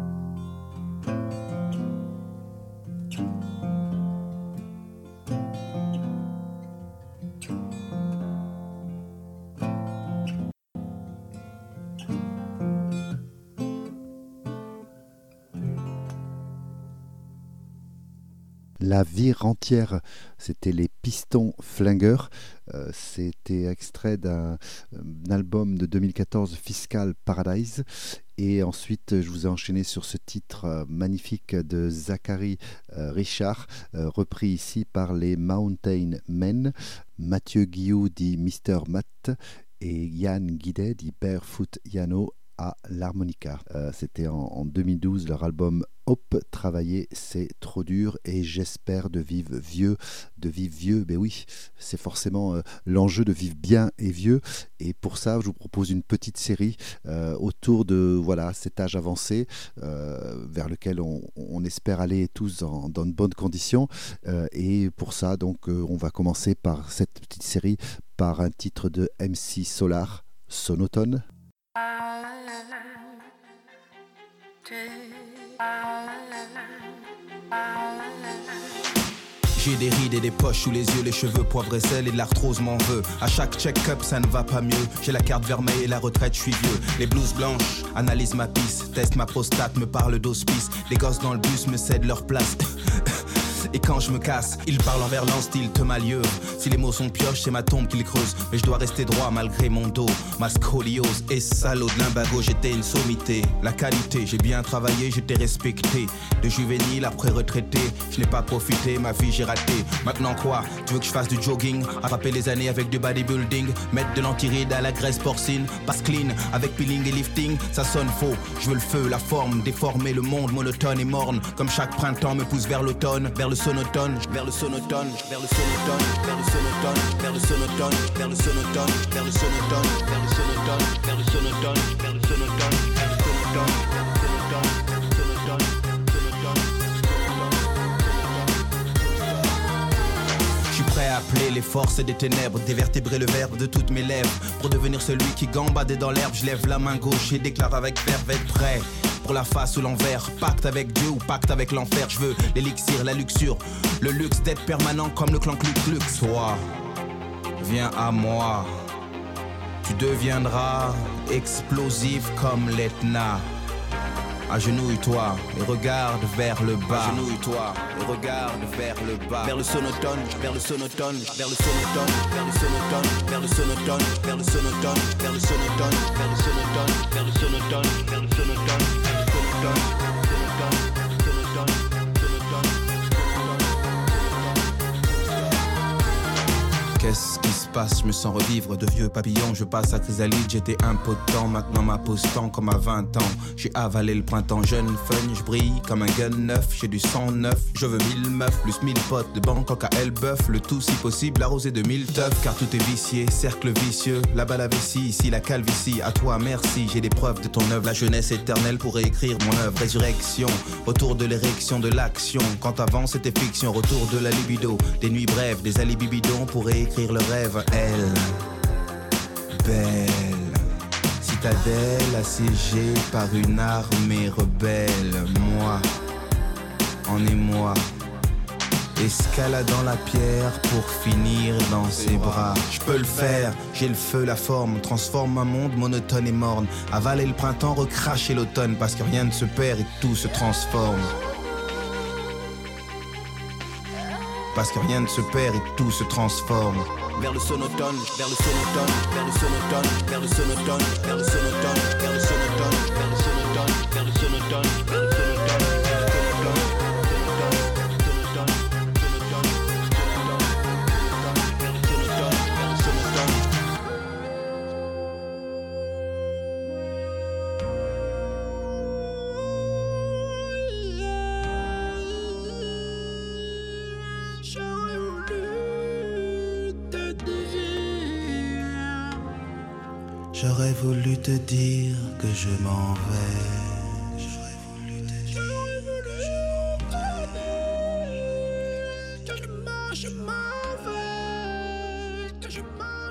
La vie entière, c'était les Pistons Flingueurs. C'était extrait d'un album de 2014, Fiscal Paradise. Et ensuite, je vous ai enchaîné sur ce titre magnifique de Zachary Richard, repris ici par les Mountain Men. Mathieu Guillou dit Mr. Matt et Yann Guidet dit Barefoot Yano à l'harmonica. C'était en 2012, leur album Hop, travailler c'est trop dur et j'espère de vivre vieux. Ben oui, c'est forcément l'enjeu de vivre bien et vieux, et pour ça je vous propose une petite série autour de cet âge avancé vers lequel on espère aller tous dans de bonnes conditions, et pour ça donc on va commencer par cette petite série par un titre de MC Solar, Sonotone. J'ai des rides et des poches sous les yeux, les cheveux poivre et sel et de l'arthrose m'en veut. À chaque check-up ça ne va pas mieux. J'ai la carte vermeille et la retraite, je suis vieux. Les blouses blanches analysent ma pisse, testent ma prostate, me parlent d'hospice. Les gosses dans le bus me cèdent leur place. Et quand je me casse, ils parlent en verlan style te malieux. Si les mots sont pioches, c'est ma tombe qu'ils creusent. Mais je dois rester droit malgré mon dos. Ma scoliose et salaud de l'imbago, j'étais une sommité. La qualité, j'ai bien travaillé, j'étais respecté. De juvénile après retraité, je n'ai pas profité, ma vie j'ai raté. Maintenant quoi, tu veux que je fasse du jogging, attraper les années avec du bodybuilding, mettre de l'antiride à la graisse porcine, passe clean avec peeling et lifting, ça sonne faux. Je veux le feu, la forme, déformer le monde monotone et morne. Comme chaque printemps me pousse vers l'automne, vers le sonotone, vers le sonotone, vers le sonotone, vers le sonotone, vers le sonotone, vers le sonotone, vers le sonotone, vers le sonotone, vers le sonotone, vers le sonotone, vers le sonotone, prêt à appeler les forces des ténèbres, dévertébrer le verbe de toutes mes lèvres. Pour devenir celui qui gambade dans l'herbe, je lève la main gauche et déclare avec verve être prêt. Pour la face ou l'envers, pacte avec Dieu ou pacte avec l'enfer. Je veux l'élixir, la luxure, le luxe d'être permanent comme le clan Cluc. Toi, viens à moi, tu deviendras explosif comme l'Etna. Agenouille-toi et regarde vers le bas. Agenouille-toi et regarde vers le bas. Vers le sonotone, vers le sonotone, vers le sonotone, vers le sonotone, vers le sonotone, vers le sonotone, vers le sonotone, vers le sonotone, vers le sonotone, vers le sonotone, Qu'est-ce qui se passe? Je me sens revivre de vieux papillons. Je passe à chrysalide, j'étais impotent. Maintenant ma pose tend comme à 20 ans. J'ai avalé le printemps jeune, fun, je brille comme un gun neuf. J'ai du sang neuf, je veux 1000 meufs, plus 1000 potes de Bangkok à Elbeuf. Le tout si possible arrosé de 1000 teufs. Car tout est vicié, cercle vicieux. Là-bas la vessie, ici la calvitie. À toi merci, j'ai des preuves de ton œuvre. La jeunesse éternelle pour réécrire mon œuvre. Résurrection, retour de l'érection, de l'action. Quand avant c'était fiction, retour de la libido. Des nuits brèves, des alibis bidons pour réécrire le rêve. Elle, belle, citadelle assiégée par une armée rebelle. Moi, en émoi, escaladant la pierre pour finir dans ses bras. Je peux le faire, j'ai le feu, la forme, transforme un monde monotone et morne. Avaler le printemps, recracher l'automne, parce que rien ne se perd et tout se transforme. Parce que rien ne se perd et tout se transforme. Vers le sonotone, vers le sonotone, vers le sonotone, vers le sonotone, vers le sonotone, vers le sonotone, vers le sonotone, vers le sonotone, vers le sonotone. J'aurais voulu te dire que je m'en vais. Je m'en vais, que je m'en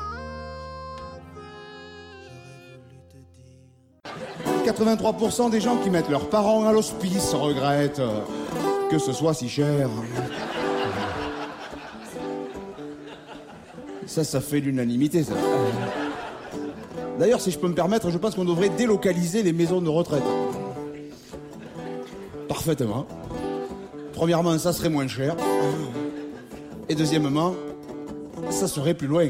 vais. 83% des gens qui mettent leurs parents à l'hospice regrettent que ce soit si cher. Ça fait l'unanimité, ça. D'ailleurs, si je peux me permettre, je pense qu'on devrait délocaliser les maisons de retraite. Parfaitement. Premièrement, ça serait moins cher. Et deuxièmement, ça serait plus loin.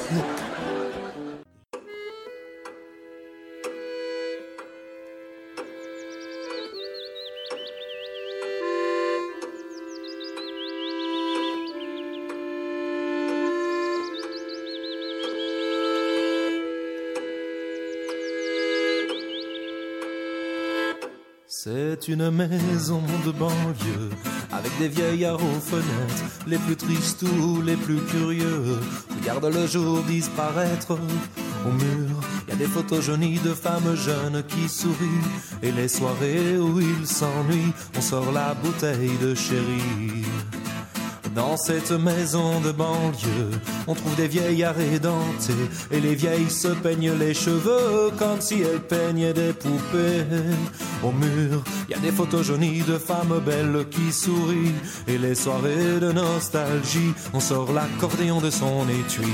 C'est une maison de banlieue avec des vieillards aux fenêtres, les plus tristes ou les plus curieux regardent le jour disparaître. Au mur, y a des photos jaunies de femmes jeunes qui sourient, et les soirées où ils s'ennuient, on sort la bouteille de sherry. Dans cette maison de banlieue, on trouve des vieillards édentés, et les vieilles se peignent les cheveux comme si elles peignaient des poupées. Au mur, y a des photos jaunies de femmes belles qui sourient, et les soirées de nostalgie, on sort l'accordéon de son étui.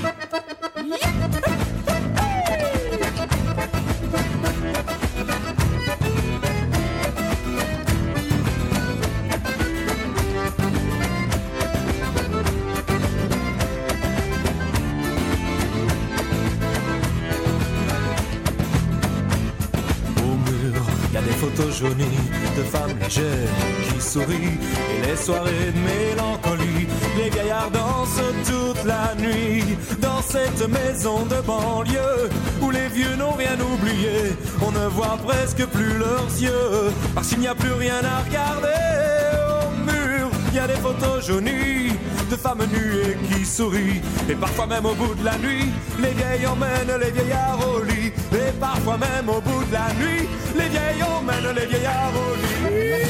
Jaunies de femmes légères qui sourient, et les soirées de mélancolie, les gaillards dansent toute la nuit dans cette maison de banlieue où les vieux n'ont rien oublié. On ne voit presque plus leurs yeux parce qu'il n'y a plus rien à regarder. Au mur, il y a des photos jaunies de femmes nues et qui sourient, et parfois même au bout de la nuit, les vieilles emmènent les vieillards au lit, et parfois même au bout de la nuit, les vieilles emmènent les vieillards au lit.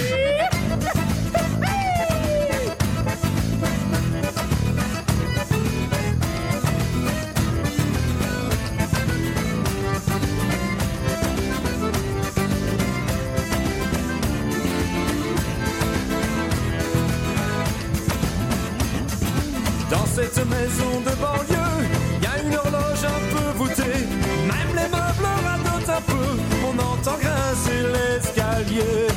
Dans cette maison de banlieue, y a une horloge un peu voûtée, même les meubles radotent un peu, on entend grincer l'escalier.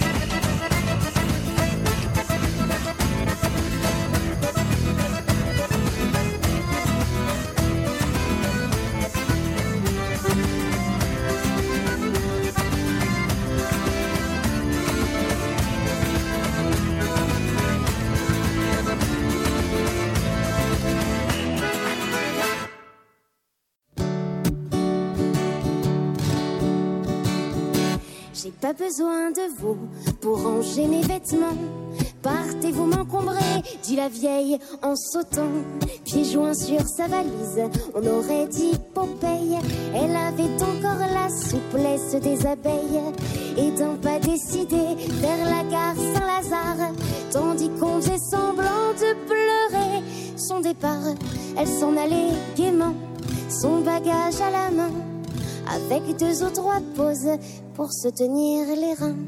J'ai pas besoin de vous pour ranger mes vêtements. Partez vous m'encombrer, dit la vieille en sautant. Pieds joints sur sa valise, on aurait dit Popeye. Elle avait encore la souplesse des abeilles, et d'un pas décidé vers la gare Saint-Lazare, tandis qu'on faisait semblant de pleurer son départ. Elle s'en allait gaiement, son bagage à la main, avec 2 ou 3 pauses pour se tenir les reins.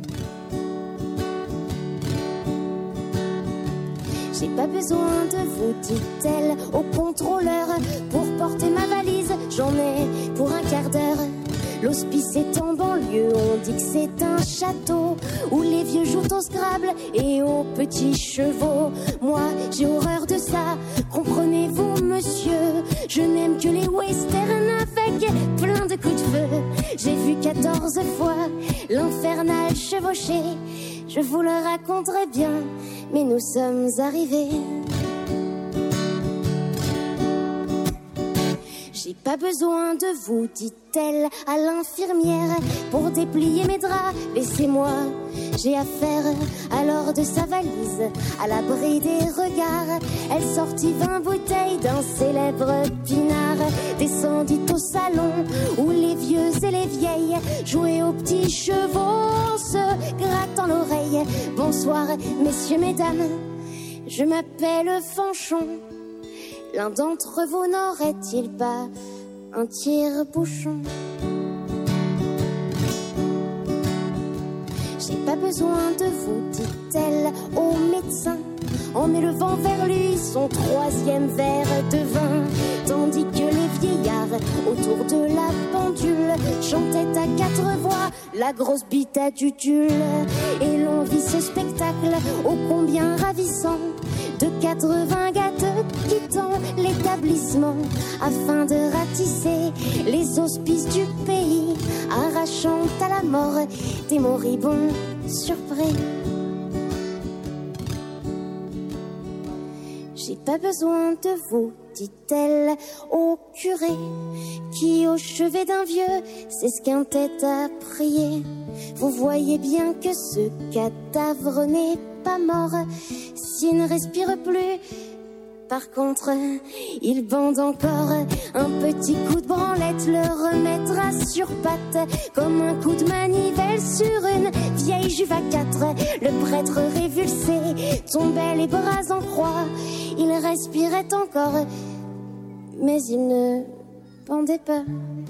J'ai pas besoin de vous, dit-elle au contrôleur, pour porter ma valise, j'en ai pour un quart d'heure. L'hospice est en banlieue, on dit que c'est un château où les vieux jouent au Scrabble et aux petits chevaux. Moi, j'ai horreur de ça, comprenez-vous, monsieur? Je n'aime que les westerns avec plein de coups de feu. J'ai vu 14 fois l'infernal chevaucher. Je vous le raconterai bien, mais nous sommes arrivés. J'ai pas besoin de vous, dit-elle à l'infirmière, pour déplier mes draps. Laissez-moi, j'ai affaire. Alors de sa valise, à l'abri des regards, elle sortit 20 bouteilles d'un célèbre pinard. Descendit au salon où les vieux et les vieilles jouaient aux petits chevaux, se grattant l'oreille. Bonsoir, messieurs, mesdames, je m'appelle Fanchon. L'un d'entre vous n'aurait-il pas un tire-bouchon? J'ai pas besoin de vous, dit-elle au médecin, en élevant vers lui son 3e verre de vin, tandis que les vieillards autour de la pendule chantaient à 4 voix la grosse bite à tutule. Et l'on vit ce spectacle ô combien ravissant de 80 gâteux quittant l'établissement afin de ratisser les hospices du pays, arrachant à la mort des moribonds surpris. J'ai pas besoin de vous, dit-elle au curé, qui au chevet d'un vieux s'esquintait à prier. Vous voyez bien que ce cadavre n'est pas mort s'il ne respire plus. Par contre, il bande encore. Un petit coup de branlette le remettra sur pattes, comme un coup de manivelle sur une vieille Juve à 4. Le prêtre révulsé tombait les bras en croix. Il respirait encore, mais il ne bandait pas.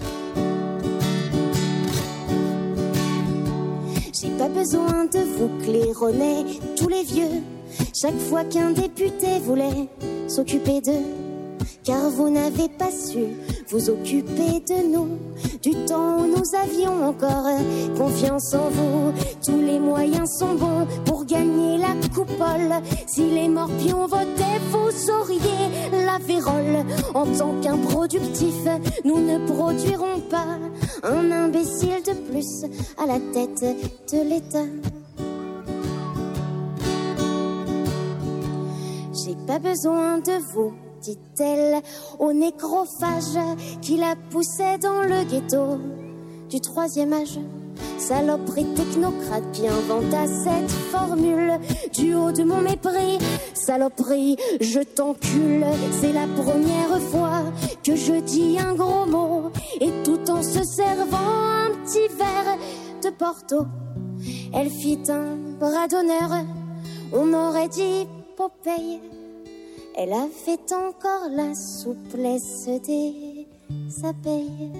J'ai pas besoin de vous claironner tous les vieux chaque fois qu'un député voulait s'occuper d'eux, car vous n'avez pas su vous occuper de nous, du temps où nous avions encore confiance en vous. Tous les moyens sont bons pour gagner la coupole. Si les morpions votaient, vous sauriez la vérole. En tant qu'improductif, nous ne produirons pas un imbécile de plus à la tête de l'État. J'ai pas besoin de vous, dit-elle au nécrophage qui la poussait dans le ghetto du 3e âge. Saloperie technocrate qui inventa cette formule du haut de mon mépris. Saloperie, je t'encule, c'est la première fois que je dis un gros mot, et tout en se servant un petit verre de Porto. Elle fit un bras d'honneur, on aurait dit Popeye. Elle avait encore la souplesse des abeilles.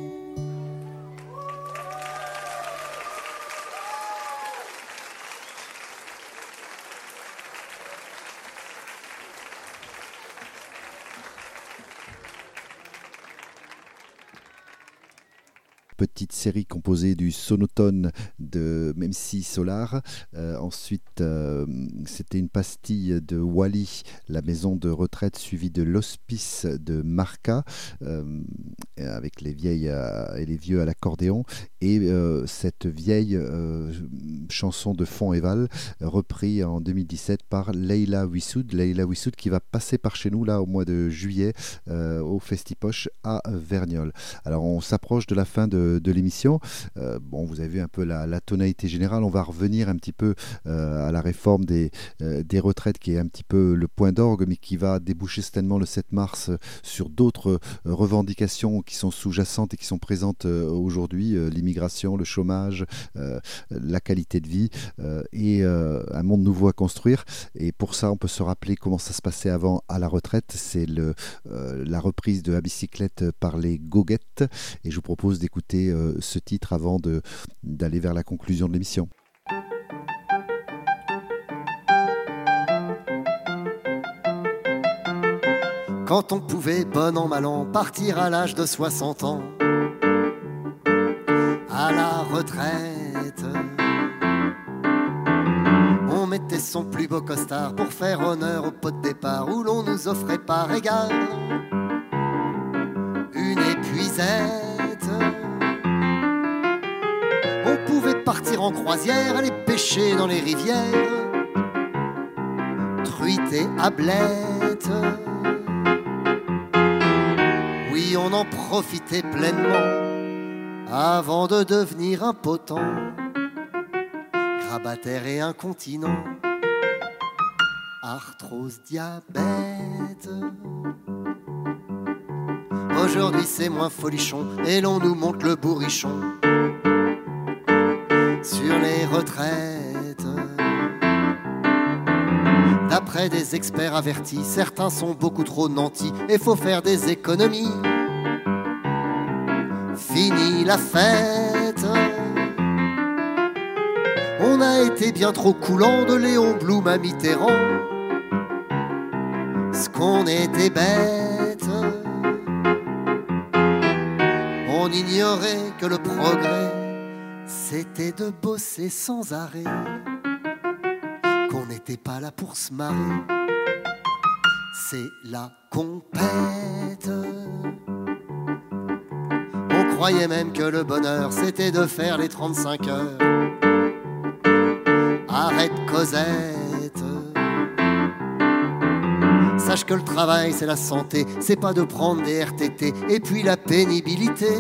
Petite série composée du sonotone de MC Solar. Ensuite, c'était une pastille de Wally, la maison de retraite, suivie de l'hospice de Marca, avec les vieilles et les vieux à l'accordéon. Et cette vieille chanson de Fond et Val, reprise en 2017 par Leila Wissoud. Leila Wissoud qui va passer par chez nous là au mois de juillet au Festipoche à Verniolle. Alors on s'approche de la fin de l'émission. Bon, vous avez vu un peu la tonalité générale. On va revenir un petit peu à la réforme des retraites qui est un petit peu le point d'orgue, mais qui va déboucher certainement le 7 mars sur d'autres revendications qui sont sous-jacentes et qui sont présentes aujourd'hui, l'immigration, le chômage, la qualité de vie et un monde nouveau à construire. Et pour ça, on peut se rappeler comment ça se passait avant à la retraite. C'est la reprise de la bicyclette par les Goguettes. Et je vous propose d'écouter ce titre avant d'aller vers la conclusion de l'émission. Quand on pouvait, bon an mal an, partir à l'âge de 60 ans à la retraite, on mettait son plus beau costard pour faire honneur au pot de départ où l'on nous offrait par égard une épuisette. On pouvait partir en croisière, aller pêcher dans les rivières, truites et ablettes. Oui, vie, on en profitait pleinement avant de devenir impotent, grabataire et incontinent, arthrose, diabète. Aujourd'hui c'est moins folichon et l'on nous montre le bourrichon sur les retraites. D'après des experts avertis, certains sont beaucoup trop nantis et faut faire des économies. Fini la fête. On a été bien trop coulant de Léon Blum à Mitterrand. Ce qu'on était bête. On ignorait que le progrès, c'était de bosser sans arrêt. Qu'on n'était pas là pour se marrer. C'est la compète. On croyait même que le bonheur, c'était de faire les 35 heures. Arrête Cosette. Sache que le travail c'est la santé, c'est pas de prendre des RTT. Et puis la pénibilité,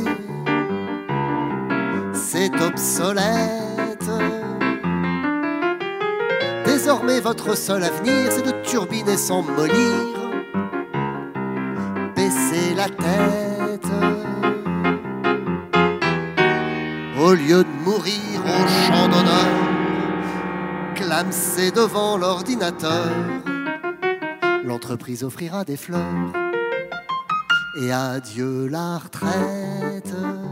c'est obsolète. Désormais votre seul avenir, c'est de turbiner sans mollir. Baissez la tête. Au lieu de mourir au champ d'honneur, clamser devant l'ordinateur. L'entreprise offrira des fleurs et adieu la retraite.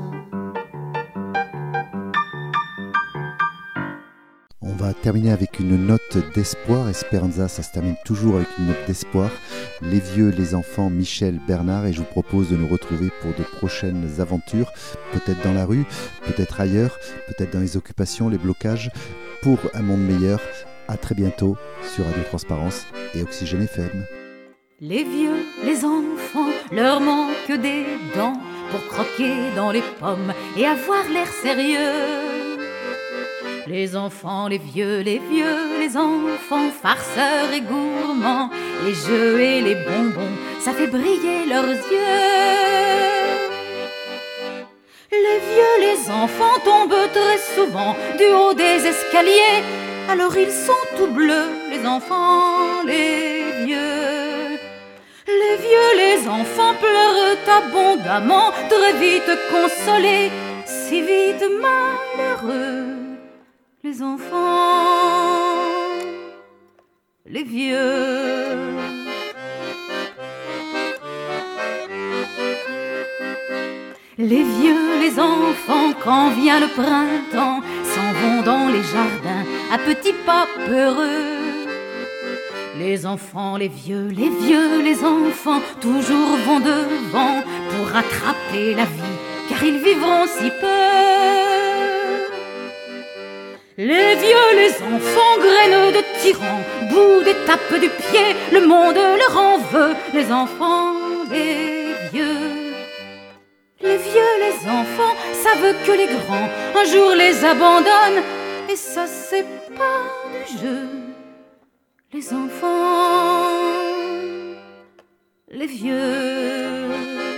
On va terminer avec une note d'espoir. Esperanza, ça se termine toujours avec une note d'espoir. Les vieux, les enfants, Michel Bernard, et je vous propose de nous retrouver pour de prochaines aventures, peut-être dans la rue, peut-être ailleurs, peut-être dans les occupations, les blocages, pour un monde meilleur. À très bientôt sur Radio Transparence et Oxygène FM. Les vieux, les enfants, leur manque des dents pour croquer dans les pommes et avoir l'air sérieux. Les enfants, les vieux, les enfants, farceurs et gourmands, les jeux et les bonbons, ça fait briller leurs yeux. Les vieux, les enfants tombent très souvent du haut des escaliers, alors ils sont tout bleus, les enfants, les vieux. Les vieux, les enfants pleurent abondamment, très vite consolés, si vite malheureux. Les enfants, les vieux. Les vieux, les enfants, quand vient le printemps, s'en vont dans les jardins à petits pas peureux. Les enfants, les vieux, les enfants, toujours vont devant pour rattraper la vie, car ils vivront si peu. Les vieux, les enfants, graines de tyrans, bout des tapes du pied, le monde leur en veut. Les enfants, les vieux. Les vieux, les enfants, savent que les grands un jour les abandonnent, et ça c'est pas du jeu. Les enfants, les vieux.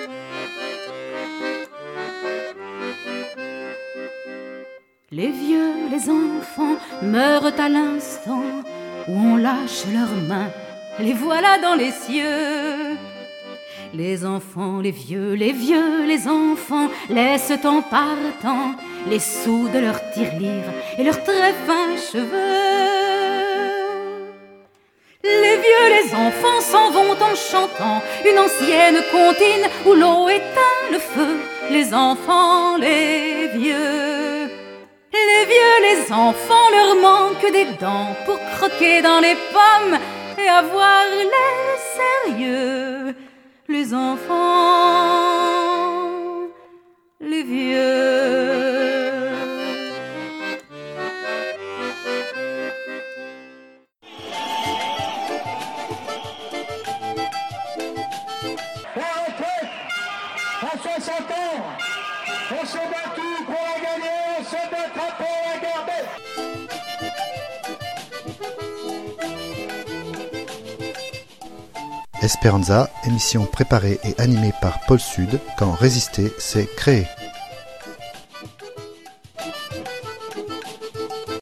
Les vieux, les enfants meurent à l'instant où on lâche leurs mains, les voilà dans les cieux. Les enfants, les vieux, les enfants laissent en partant les sous de leur tirelire et leurs très fins cheveux. Les vieux, les enfants s'en vont en chantant une ancienne comptine où l'eau éteint le feu. Les enfants, les vieux. Les vieux, les enfants leur manquent des dents pour croquer dans les pommes et avoir l'air sérieux. Les enfants, les vieux. La retraite, à 60 ans, on s'est battu pour la gagner, on se battra pour la garder. Esperanza, émission préparée et animée par Paul Sud, quand Résister, c'est créé.